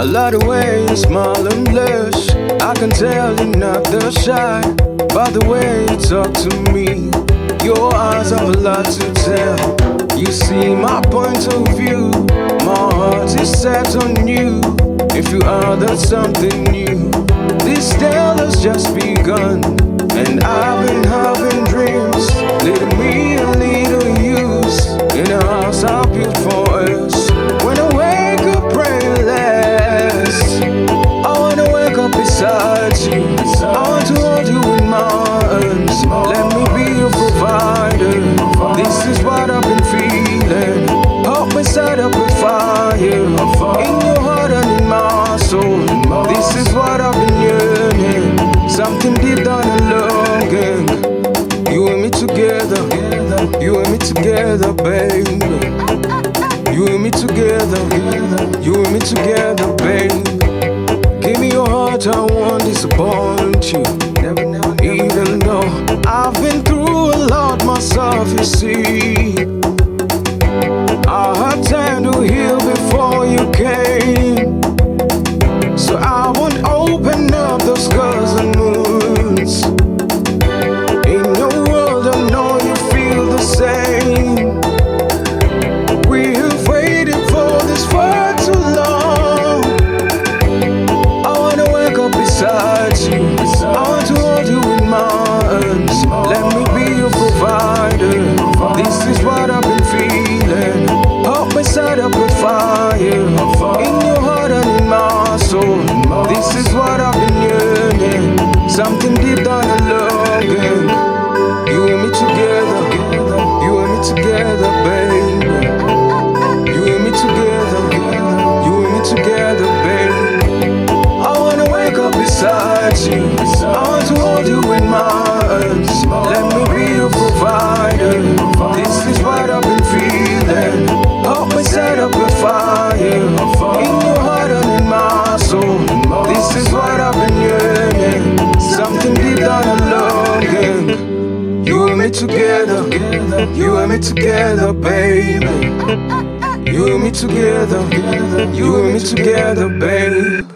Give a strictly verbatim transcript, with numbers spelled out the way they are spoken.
I love the way you smile and blush. I can tell you're not the shy by the way you talk to me. Your eyes have a lot to tell. You see my point of view. My heart is set on you. If you are, that's something new. This tale has just begun, and I've been having dreams. Little me and little yous in a house I built for us. When I wake up praying less, I wanna wake up beside you. I want to hold you in my arms. Let me be your provider. This is what I've been feeling. Help me set up a fire in your heart and in my soul. This is what I've been yearning. Something deep down and longing. You and me together. You and me together, baby. You and me together. You and me together, baby. Give me your heart, I won't disappoint you. Never, never, never. Even though I've been through a lot myself, you see. I had time to heal before you came. So I won't open up those scars and wounds. In your world, I know you feel the same. We have waited for this for too long. I wanna wake up beside you. I want to hold you in my arms. Let me be your provider. This is what I've been feeling. Help me set up a fire in your heart and in my soul. This is what I've been yearning. Something deep down and longing. You and me together. You and me together, baby. You and me together. You and me together, baby. I wanna wake up beside you. I want to hold you in my arms. Let me be your provider. This is what I've been feeling. Help me set up a fire in your heart and in my soul. This is what I've been yearning. Something deep down and longing. You and me together. You and me together, baby. You and me together. You and me together, baby.